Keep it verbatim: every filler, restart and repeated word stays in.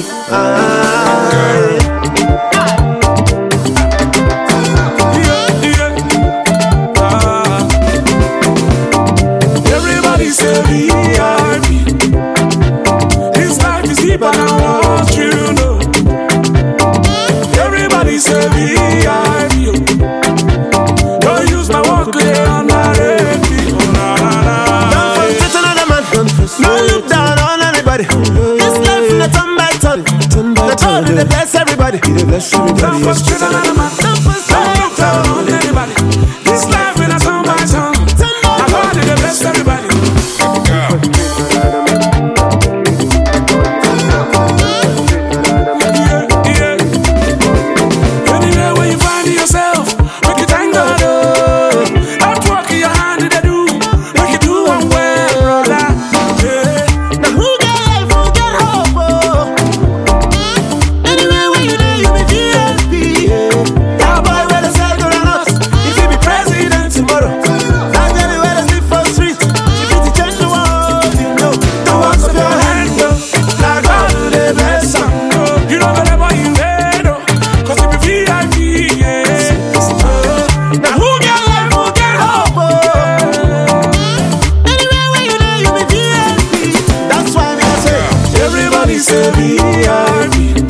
Ah, Yeah, yeah. Ah. Everybody say V I P. This life is deeper than what you know. Everybody say V I P. Don't use my work there on my radio. Nah, nah, don't nah. frustrate another man. No look down on anybody. This life in a turn by turn. The turn they bless everybody. Don't frustrate another man. Don't frustrate Don't look down on anybody. This life in a turn by turn. My God, they bless everybody. Yeah, yeah. Anywhere where you find yourself, make it thank God. Oh, outwork in your hand, they do. Make it do one well, brother. Yeah. Now who get life, who get hope, oh. Anywhere where you do, you be V I P, yeah. That boy where they say go run us. If he be president tomorrow, that's anywhere they sleep for street. If he change the world, you know. The works of your hand, oh, now God do the best song, oh. You know whatever you made, oh, cause you be V I P, yeah. Oh, now who get life, who get hope, oh. Anywhere where you do, you be V I P. That's why me I say, Everybody say V I P.